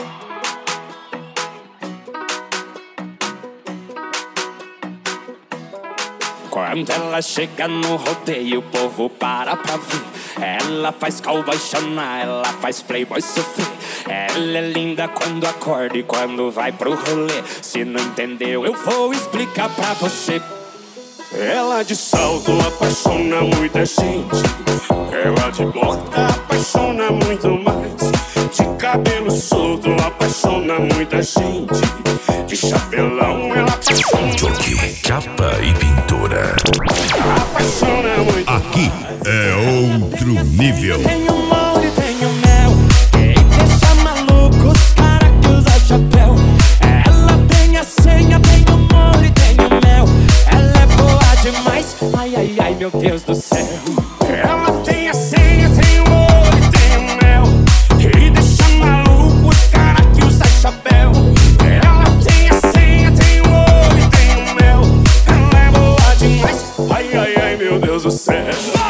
Quando ela chega no rodeio, o povo para pra ver. Ela faz cowboy chorar, ela faz playboy sofrer. Ela é linda quando acorda e quando vai pro rolê. Se não entendeu, eu vou explicar pra você. Ela de salto apaixona muita gente. Ela de bota apaixona muito mais. De cabelo solto apaixona muita gente. De chapelão ela apaixona. Jockey, capa e pintura. Apaixona muito. Aqui é outro nível. Tem o molde, tem o mel. Quem deixa maluco os cara que usa chapéu. Ela tem a senha, tem o molde, tem o mel. Ela é boa demais, ai, ai, ai, meu Deus do céu. Ela tem a senha, tem o molde, tem o mel. E deixa maluco os cara que usa chapéu. Ela tem a senha, tem o molde, tem o mel. Ela é boa demais, ai, ai, ai, meu Deus do céu.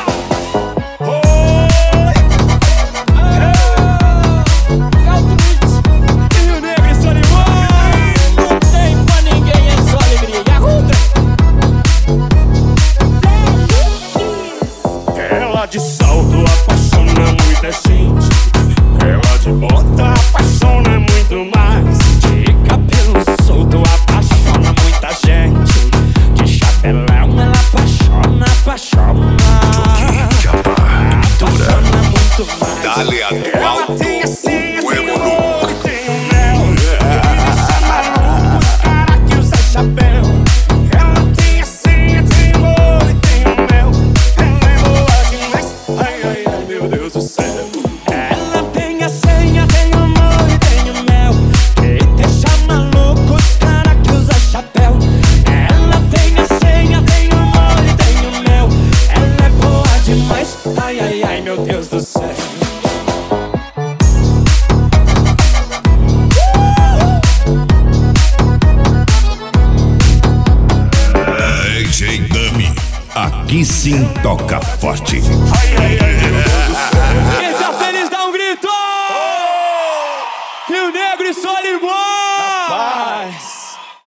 Ela de salto apaixona muita gente. Ela de bota apaixona muito mais. De cabelo solto apaixona muita gente. De chapelão ela apaixona, apaixona. Apaixona muito mais. Dale a tu alto, tem a senha, o tem o Evoluc. ouro, tem o mel. E deixa maluco os cara que usa chapéu. Ela tem a senha, tem o ouro e tem o mel. Ela é boa demais, ai, ai, ai, meu Deus do céu. Ela tem a senha, tem o ouro e tem o mel. E deixa maluco os cara que usa chapéu. Ela tem a senha, tem o ouro e tem o mel. Ela é boa demais, ai, ai, ai, meu Deus do céu. DJ Dami, aqui sim toca forte. Ai, ai, ai.